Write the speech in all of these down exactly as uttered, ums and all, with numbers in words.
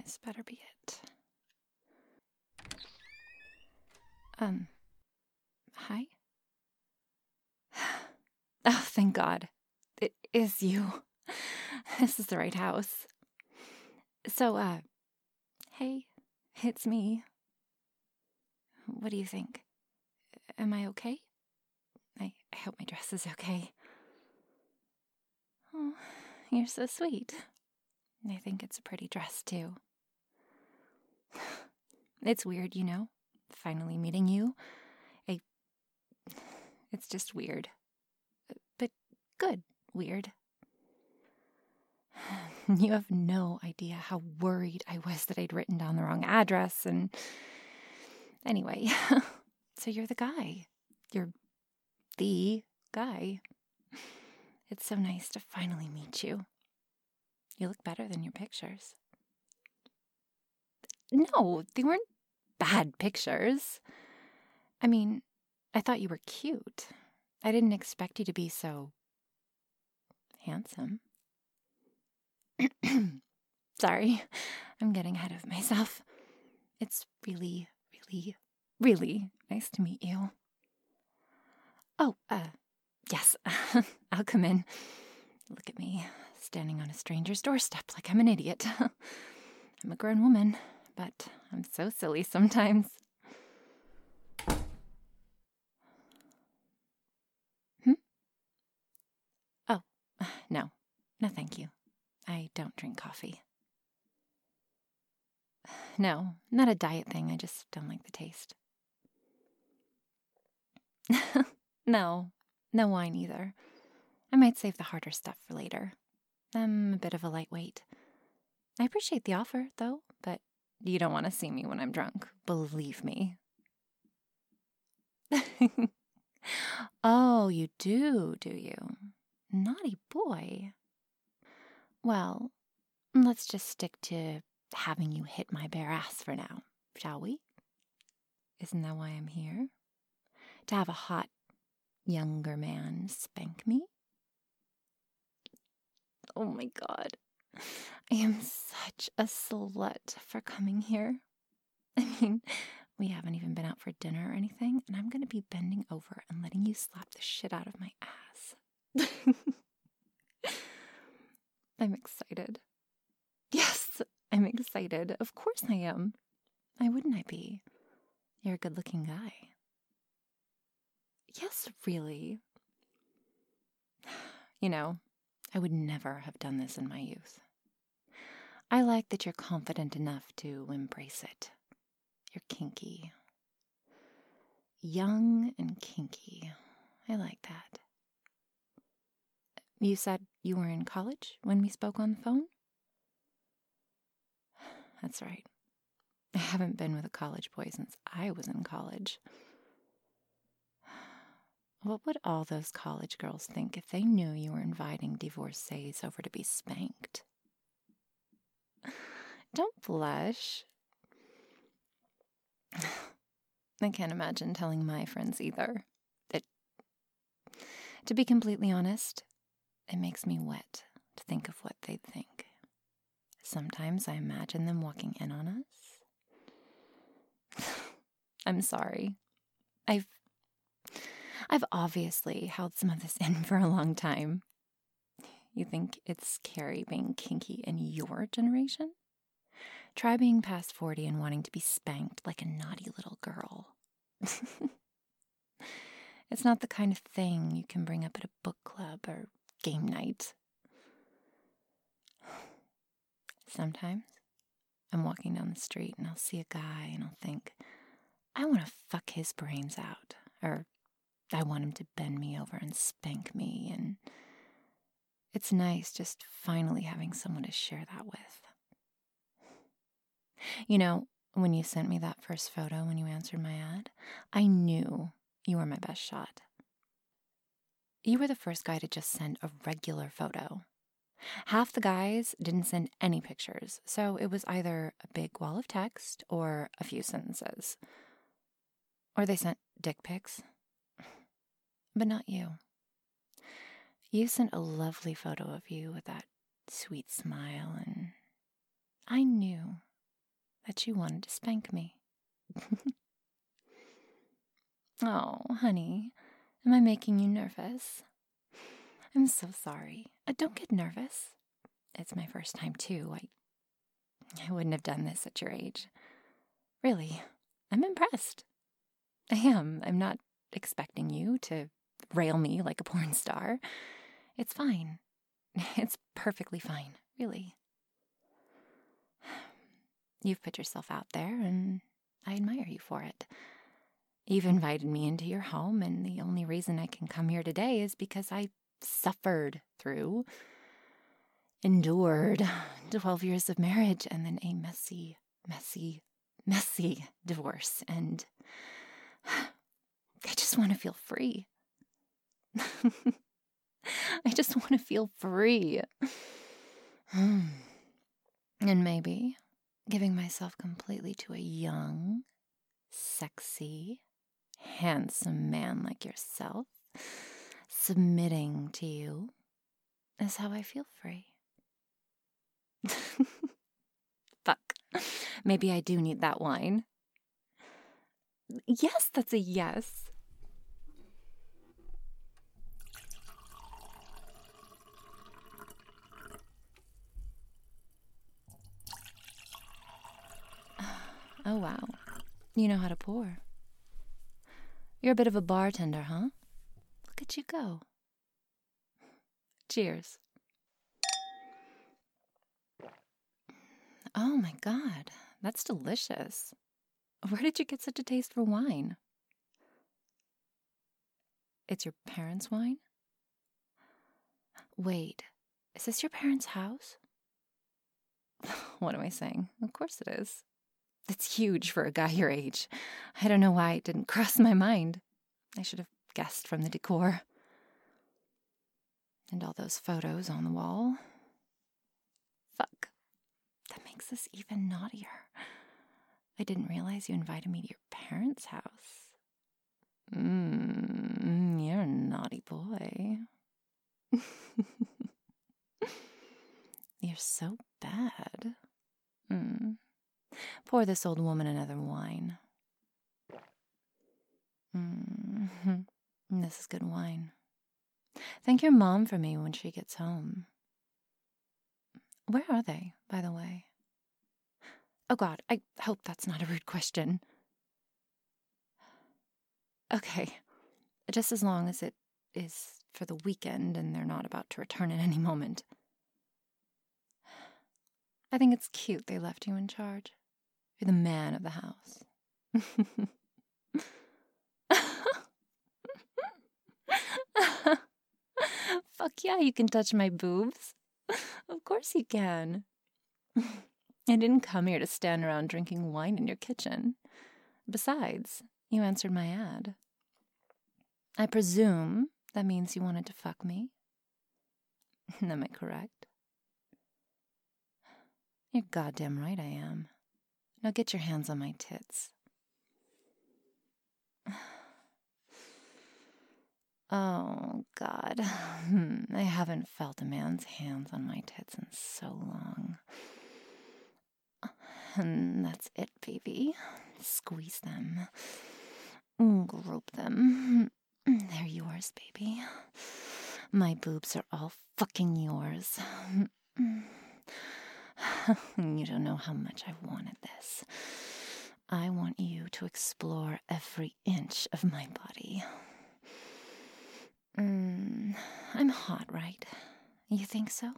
This better be it. Um, hi? Oh, thank God. It is you. This is the right house. So, uh, hey, it's me. What do you think? Am I okay? I, I hope my dress is okay. Oh, you're so sweet. I think it's a pretty dress, too. It's weird, you know? Finally meeting you. I... It's just weird. But good weird. You have no idea how worried I was that I'd written down the wrong address, and... Anyway, so you're the guy. You're the guy. It's so nice to finally meet you. You look better than your pictures. No, they weren't bad pictures. I mean, I thought you were cute. I didn't expect you to be so handsome. Sorry, I'm getting ahead of myself. It's really, really, really nice to meet you. Oh, uh, yes, I'll come in. Look at me, standing on a stranger's doorstep like I'm an idiot. I'm a grown woman, but I'm so silly sometimes. Hmm? Oh, no. No, thank you. I don't drink coffee. No, not a diet thing. I just don't like the taste. No, no wine either. I might save the harder stuff for later. I'm a bit of a lightweight. I appreciate the offer, though, but you don't want to see me when I'm drunk. Believe me. Oh, you do, do you? Naughty boy. Well, let's just stick to having you hit my bare ass for now, shall we? Isn't that why I'm here? To have a hot, younger man spank me? Oh my God. I am such a slut for coming here. I mean, we haven't even been out for dinner or anything, and I'm going to be bending over and letting you slap the shit out of my ass. I'm excited. Yes, I'm excited. Of course I am. Why wouldn't I be? You're a good-looking guy. Yes, really. You know, I would never have done this in my youth. I like that you're confident enough to embrace it. You're kinky. Young and kinky. I like that. You said you were in college when we spoke on the phone? That's right. I haven't been with a college boy since I was in college. What would all those college girls think if they knew you were inviting divorcees over to be spanked? Don't blush. I can't imagine telling my friends either. It, to be completely honest, it makes me wet to think of what they'd think. Sometimes I imagine them walking in on us. I'm sorry. I've I've obviously held some of this in for a long time. You think it's scary being kinky in your generation? Try being past forty and wanting to be spanked like a naughty little girl. It's not the kind of thing you can bring up at a book club or game night. Sometimes I'm walking down the street and I'll see a guy and I'll think, I want to fuck his brains out. Or I want him to bend me over and spank me. And it's nice just finally having someone to share that with. You know, when you sent me that first photo when you answered my ad, I knew you were my best shot. You were the first guy to just send a regular photo. Half the guys didn't send any pictures, so it was either a big wall of text or a few sentences. Or they sent dick pics. But not you. You sent a lovely photo of you with that sweet smile, and I knew that you wanted to spank me. Oh, honey, am I making you nervous? I'm so sorry. Uh, don't get nervous. It's my first time, too. I, I wouldn't have done this at your age. Really, I'm impressed. I am. I'm not expecting you to rail me like a porn star. It's fine. It's perfectly fine, really. You've put yourself out there, and I admire you for it. You've invited me into your home, and the only reason I can come here today is because I suffered through, endured twelve years of marriage, and then a messy, messy, messy divorce, and I just want to feel free. I just want to feel free. And maybe giving myself completely to a young, sexy, handsome man like yourself, submitting to you, is how I feel free. Fuck. Maybe I do need that wine. Yes, that's a yes. Oh, wow. You know how to pour. You're a bit of a bartender, huh? Look at you go. Cheers. Oh my God, that's delicious. Where did you get such a taste for wine? It's your parents' wine? Wait, is this your parents' house? What am I saying? Of course it is. It's huge for a guy your age. I don't know why it didn't cross my mind. I should have guessed from the decor. And all those photos on the wall. Fuck. That makes this even naughtier. I didn't realize you invited me to your parents' house. Mmm, you're a naughty boy. You're so bad. Mm. Pour this old woman another wine. Mm. This is good wine. Thank your mom for me when she gets home. Where are they, by the way? Oh God, I hope that's not a rude question. Okay, just as long as it is for the weekend and they're not about to return at any moment. I think it's cute they left you in charge. You're the man of the house. Fuck yeah, you can touch my boobs. Of course you can. I didn't come here to stand around drinking wine in your kitchen. Besides, you answered my ad. I presume that means you wanted to fuck me. Am I correct? You're goddamn right I am. Now get your hands on my tits. Oh, God. I haven't felt a man's hands on my tits in so long. And that's it, baby. Squeeze them. Grope them. They're yours, baby. My boobs are all fucking yours. You don't know how much I've wanted this. I want you to explore every inch of my body. Mm, I'm hot, right? You think so?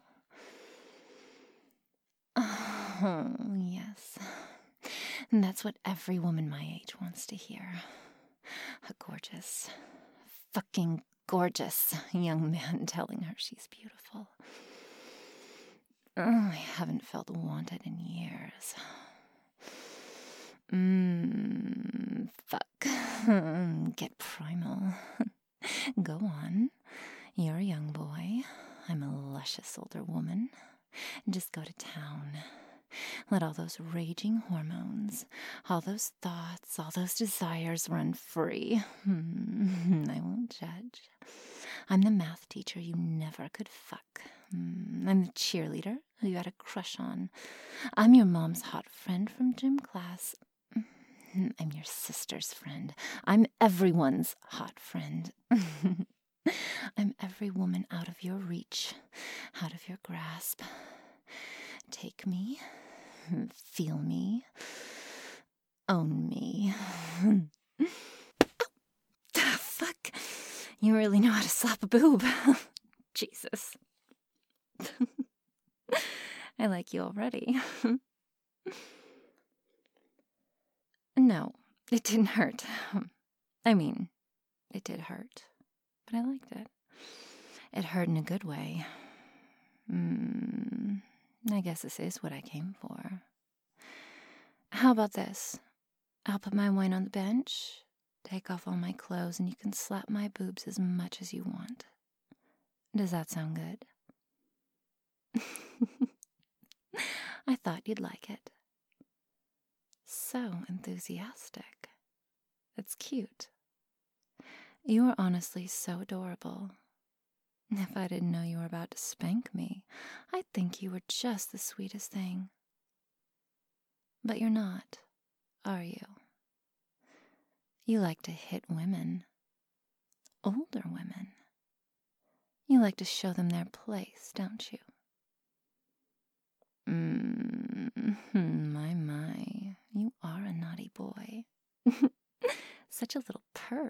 Oh, yes. That's what every woman my age wants to hear. A gorgeous, fucking gorgeous young man telling her she's beautiful. Oh, I haven't felt wanted in years. Mmm, fuck. Get primal. Go on. You're a young boy. I'm a luscious older woman. Just go to town. Let all those raging hormones, all those thoughts, all those desires run free. I won't judge. I'm the math teacher you never could fuck. Mm, I'm the cheerleader who you had a crush on. I'm your mom's hot friend from gym class. Mm, I'm your sister's friend. I'm everyone's hot friend. I'm every woman out of your reach, out of your grasp. Take me, feel me, own me. Ah, fuck. You really know how to slap a boob. Jesus. I like you already. No, it didn't hurt. I mean, it did hurt, but I liked it. It hurt in a good way. Mm, I guess this is what I came for. How about this? I'll put my wine on the bench, take off all my clothes, and you can slap my boobs as much as you want. Does that sound good? I thought you'd like it. So enthusiastic. It's cute. You are honestly so adorable. If I didn't know you were about to spank me, I'd think you were just the sweetest thing. But you're not, are you? You like to hit women. Older women. You like to show them their place, don't you? Mm-hmm, my, my. You are a naughty boy. Such a little perv.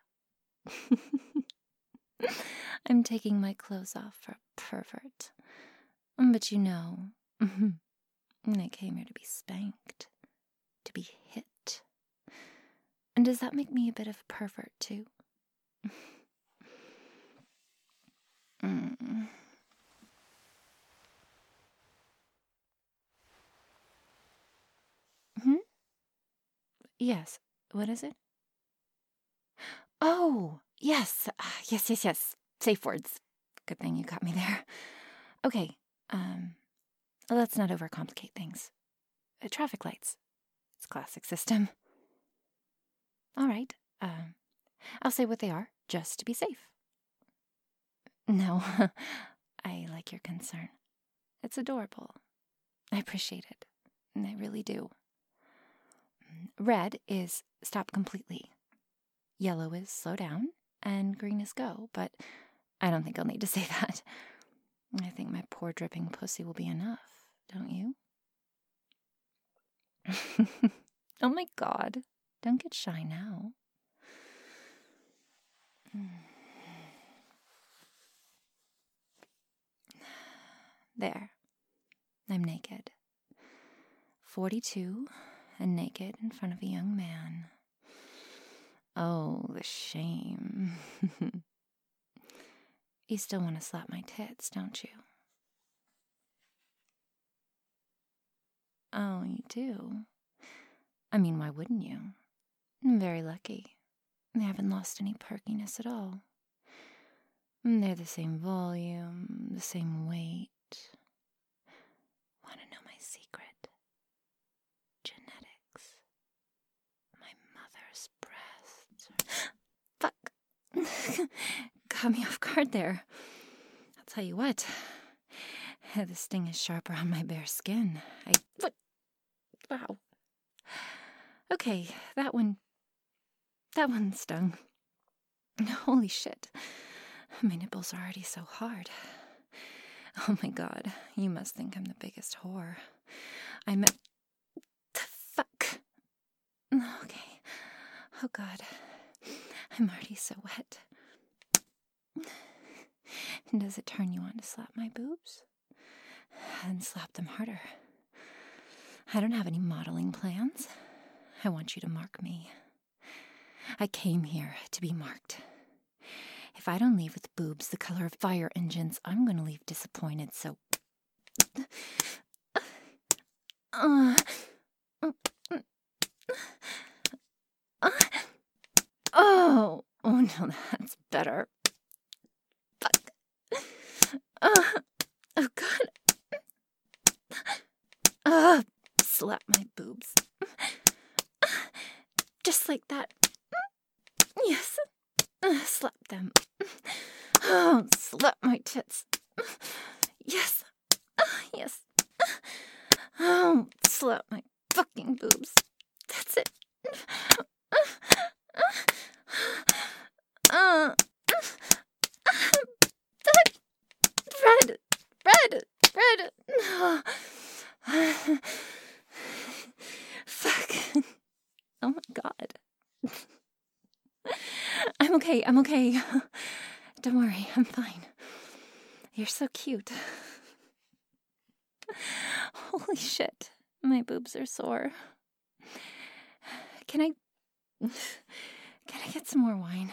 I'm taking my clothes off for a pervert. But you know, I came here to be spanked, to be hit. And does that make me a bit of a pervert, too? mm. Hmm? Yes, what is it? Oh, yes, uh, yes, yes, yes. Safe words. Good thing you got me there. Okay, um, let's not overcomplicate things. Uh, traffic lights. It's classic system. All right, um, I'll say what they are, just to be safe. No, I like your concern. It's adorable. I appreciate it. I really do. Red is stop completely. Yellow is slow down, and green is go, but I don't think I'll need to say that. I think my poor dripping pussy will be enough, don't you? Oh my god, don't get shy now. There, I'm naked. Forty-two, and naked in front of a young man. Oh, the shame. You still want to slap my tits, don't you? Oh, you do? I mean, why wouldn't you? I'm very lucky. They haven't lost any perkiness at all. They're the same volume, the same weight. Want to know my secret? Genetics. My mother's breasts. Fuck. Got me off guard there. I'll tell you what. The sting is sharper on my bare skin. I... What? Wow. Okay, that one... That one stung. Holy shit. My nipples are already so hard. Oh my god, you must think I'm the biggest whore. I'm a... The fuck? Okay. Oh god. I'm already so wet. Does it turn you on to slap my boobs? Then slap them harder. I don't have any modeling plans. I want you to mark me. I came here to be marked. If I don't leave with boobs the color of fire engines, I'm going to leave disappointed, so... Uh, uh, oh, oh no, that's better. Fuck. Uh, oh god. Uh, slap my boobs. Just like that. Yes. Uh, slap them. Oh, slap my tits. Yes. Yes. Oh, slap my fucking boobs. That's it. Uh, Red, red, red. Fuck. Oh my god. I'm okay, I'm okay. Don't worry, I'm fine. You're so cute. Holy shit, my boobs are sore. Can I... Can I get some more wine?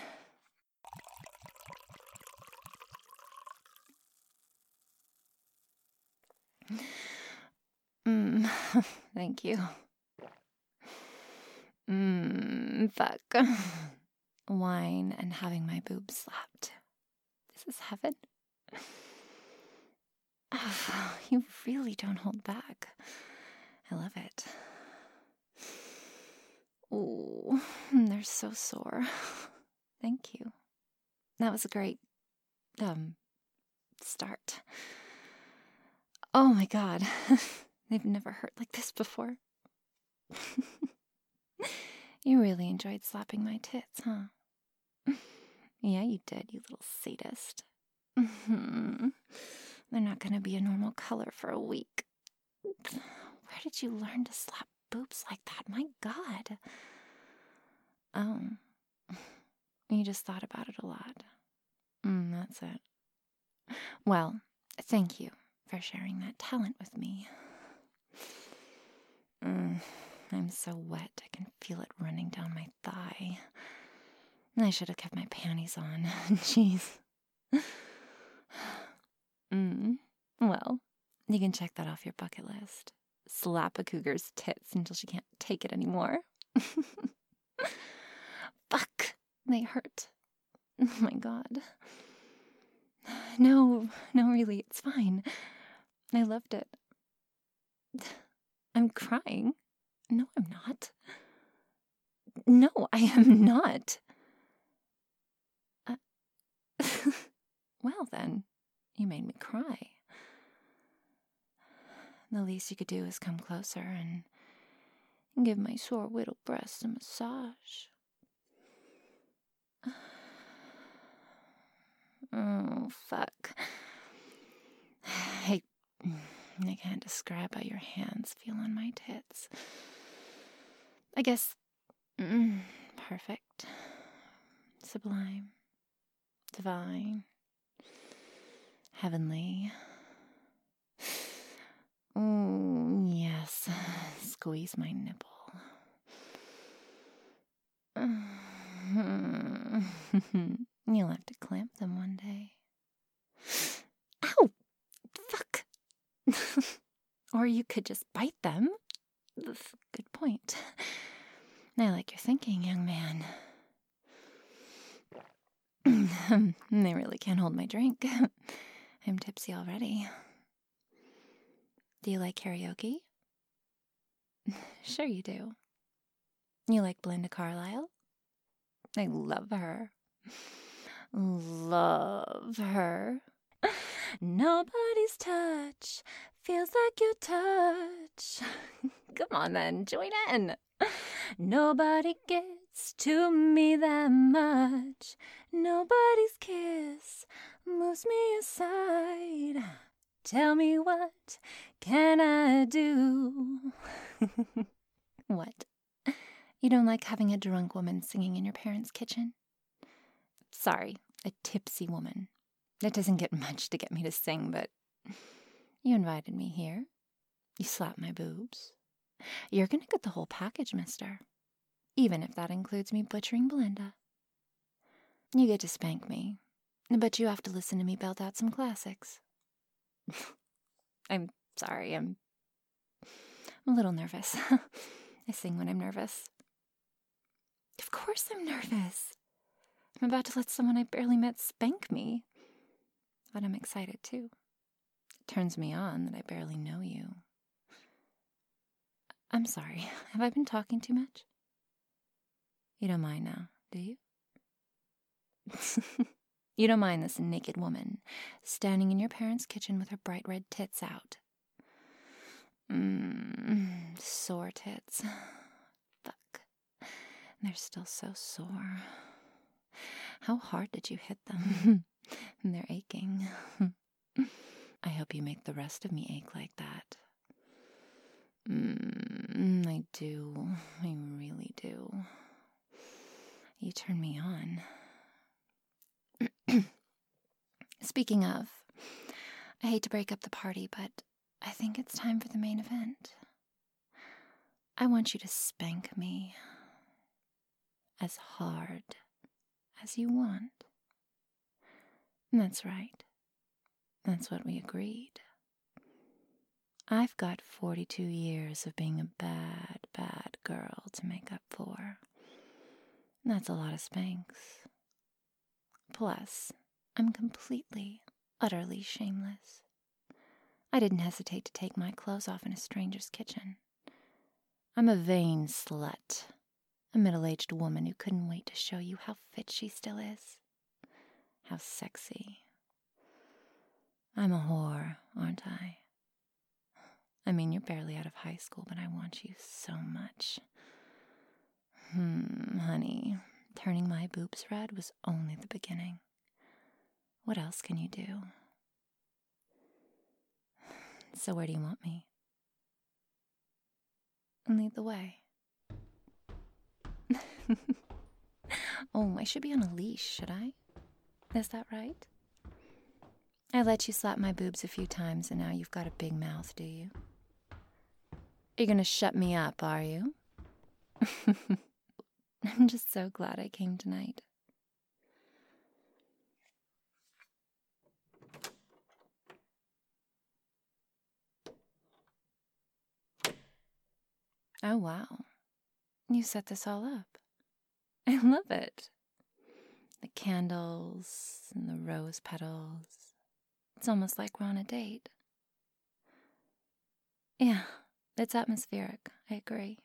Mmm, thank you. Mmm, fuck. Wine and having my boobs slapped. This is heaven. Oh, you really don't hold back. I love it. Ooh, they're so sore. Thank you. That was a great, um, start. Oh my god. They've never hurt like this before. You really enjoyed slapping my tits, huh? Yeah, you did, you little sadist. Mm-hmm. They're not gonna be a normal color for a week. Where did you learn to slap boobs like that? My god. Oh. You just thought about it a lot. Mm, that's it. Well, thank you for sharing that talent with me. Mm, I'm so wet, I can feel it running down my thigh. I should have kept my panties on. Jeez. Mm. Well, you can check that off your bucket list. Slap a cougar's tits until she can't take it anymore. Fuck, they hurt. Oh my god. No, no, really, it's fine. I loved it. I'm crying. No, I'm not. No, I am not. Uh, well, then, you made me cry. The least you could do is come closer and give my sore little breasts a massage. Oh, fuck. I, I can't describe how your hands feel on my tits. I guess, mm, perfect, sublime, divine, heavenly. Oh, yes, squeeze my nipple. You'll have to clamp them one day. Ow! Fuck! Or you could just bite them. Good point. I like your thinking, young man. They really can't hold my drink. I'm tipsy already. Do you like karaoke? Sure you do. You like Belinda Carlisle? I love her. Love her. Nobody's touch feels like your touch. Come on then, join in. Nobody gets to me that much. Nobody's kiss moves me aside. Tell me, what can I do? What? You don't like having a drunk woman singing in your parents' kitchen? Sorry, a tipsy woman. It doesn't get much to get me to sing, but you invited me here. You slapped my boobs. You're gonna get the whole package, mister. Even if that includes me butchering Belinda. You get to spank me, but you have to listen to me belt out some classics. I'm sorry, I'm, I'm a little nervous. I sing when I'm nervous. Of course I'm nervous. I'm about to let someone I barely met spank me. But I'm excited too. It turns me on that I barely know you. I'm sorry, have I been talking too much? You don't mind now, do you? You don't mind this naked woman standing in your parents' kitchen with her bright red tits out. Mmm, sore tits. Fuck. They're still so sore. How hard did you hit them? They're aching. I hope you make the rest of me ache like that. Mmm, I do. I really do. You turn me on. Speaking of, I hate to break up the party, but I think it's time for the main event. I want you to spank me as hard as you want. That's right. That's what we agreed. I've got forty-two years of being a bad, bad girl to make up for. That's a lot of spanks. Plus, I'm completely, utterly shameless. I didn't hesitate to take my clothes off in a stranger's kitchen. I'm a vain slut, a middle-aged woman who couldn't wait to show you how fit she still is. How sexy. I'm a whore, aren't I? I mean, you're barely out of high school, but I want you so much. Hmm, honey, turning my boobs red was only the beginning. What else can you do? So where do you want me? Lead the way. Oh, I should be on a leash, should I? Is that right? I let you slap my boobs a few times and now you've got a big mouth, do you? You're gonna shut me up, are you? I'm just so glad I came tonight. Oh, wow. You set this all up. I love it. The candles and the rose petals. It's almost like we're on a date. Yeah, it's atmospheric. I agree.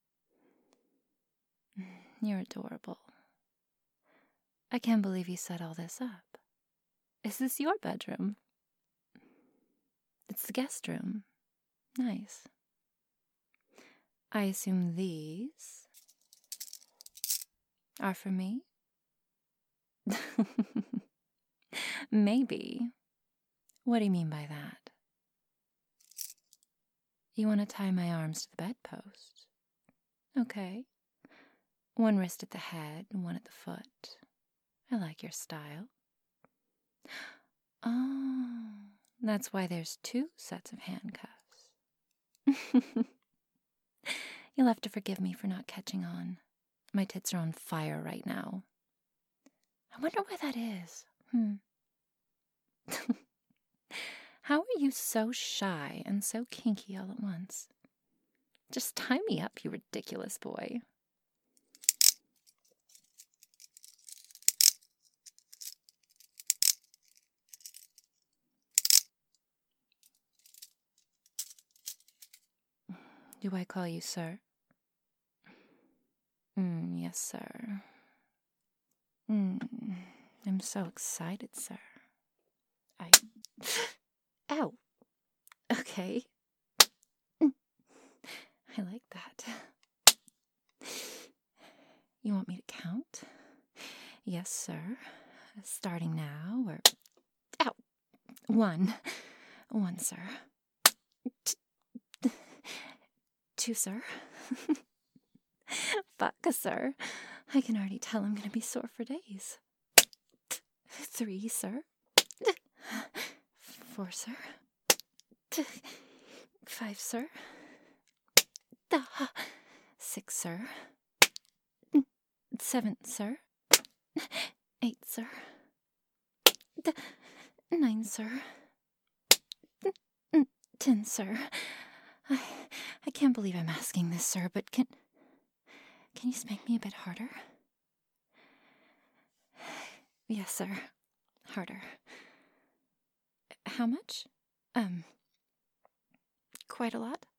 You're adorable. I can't believe you set all this up. Is this your bedroom? It's the guest room. Nice. I assume these are for me? Maybe. What do you mean by that? You want to tie my arms to the bedpost? Okay. One wrist at the head and one at the foot. I like your style. Oh, that's why there's two sets of handcuffs. You'll have to forgive me for not catching on. My tits are on fire right now. I wonder why that is. Hmm. How are you so shy and so kinky all at once? Just tie me up, you ridiculous boy. Do I call you sir? Mm, yes, sir. Mm, I'm so excited, sir. I... Ow! Okay. I like that. You want me to count? Yes, sir. Starting now, or... Ow! One. One, sir. T- Two, sir. Fuck, sir. I can already tell I'm gonna be sore for days. Three, sir. Four, sir. Five, sir. Six, sir. Seven, sir. Eight, sir. Nine, sir. Ten, sir. I, I can't believe I'm asking this, sir, but can... Can you spank me a bit harder? Yes, sir. Harder. How much? Um... Quite a lot?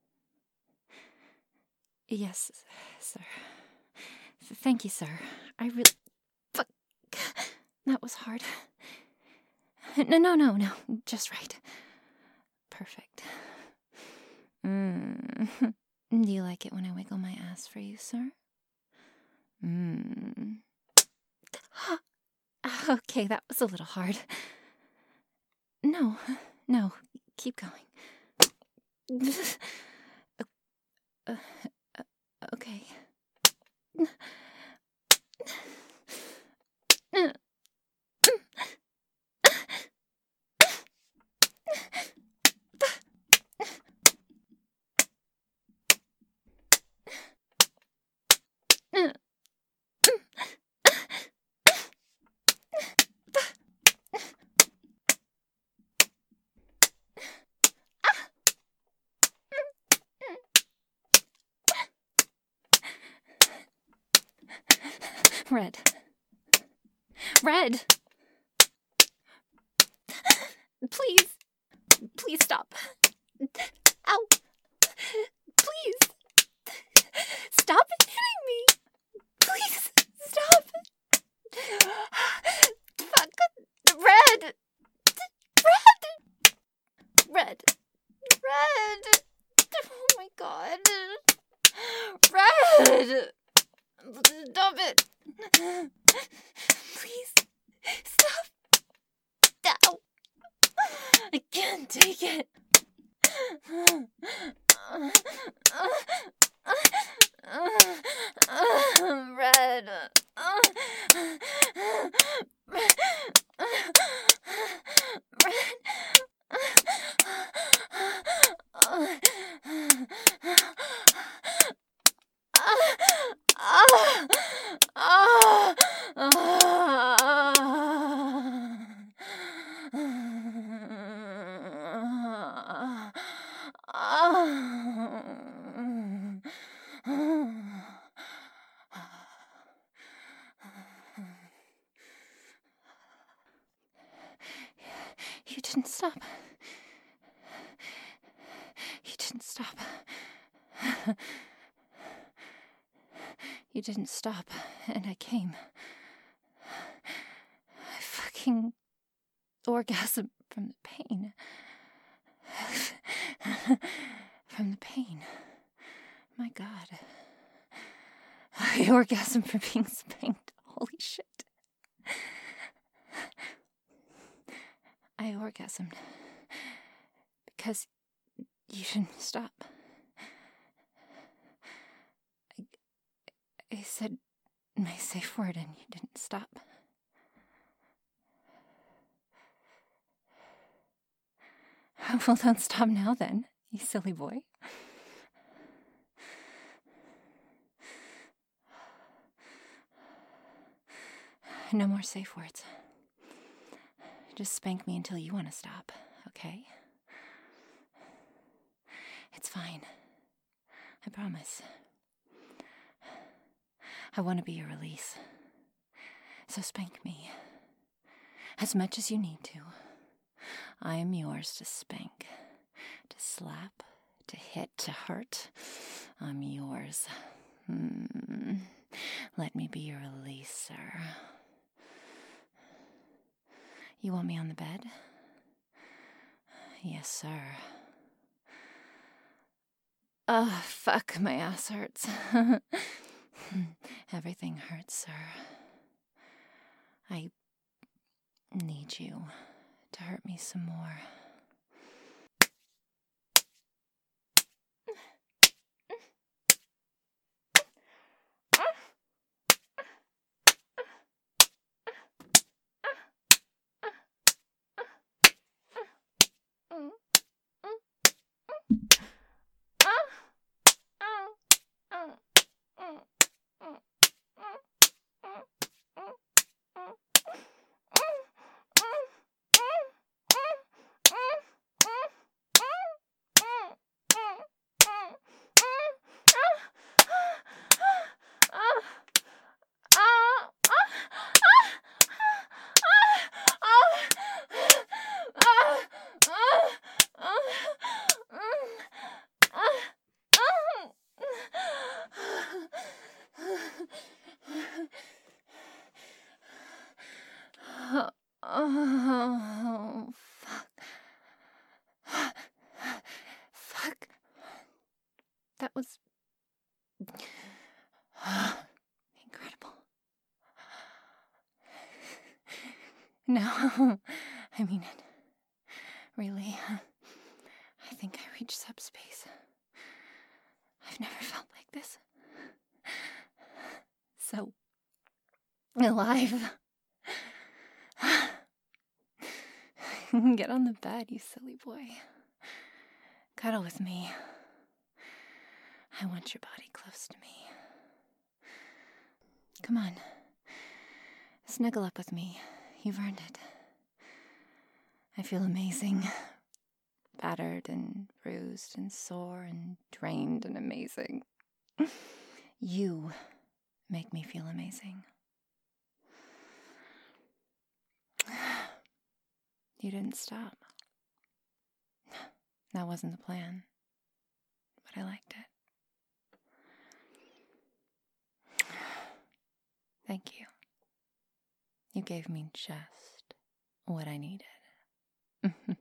Yes, sir. Thank you, sir. I really... Fuck. That was hard. No, no, no, no. Just right. Perfect. Mm. Do you like it when I wiggle my ass for you, sir? Mm. Okay, that was a little hard. No, no. Keep going. uh, uh, okay. Red. Red! Please. Please stop. Ow. Please. Stop hitting me. Please. Stop. Fuck. Red. Red. Red. Red. Oh my god. Red. Stop it. Please. Stop. Ow. I can't take it. Red. You didn't stop. You didn't stop. You didn't stop, and I came. I fucking orgasm from the pain. From the pain. My God. I orgasm from being spanked. Holy shit. I orgasmed because you didn't stop. I, I said my safe word and you didn't stop. Well, don't stop now then, you silly boy. No more safe words. Just spank me until you want to stop, okay? It's fine. I promise. I want to be your release. So spank me. As much as you need to. I am yours to spank, to slap, to hit, to hurt. I'm yours. Hmm. Let me be your release, sir. You want me on the bed? Yes, sir. Oh, fuck, my ass hurts. Everything hurts, sir. I need you to hurt me some more. was incredible. No, I mean it. Really. I think I reached subspace. I've never felt like this. So alive. Get on the bed, you silly boy. Cuddle with me. I want your body close to me. Come on. Snuggle up with me. You've earned it. I feel amazing. Battered and bruised and sore and drained and amazing. You make me feel amazing. You didn't stop. That wasn't the plan, but I liked it. Thank you. You gave me just what I needed.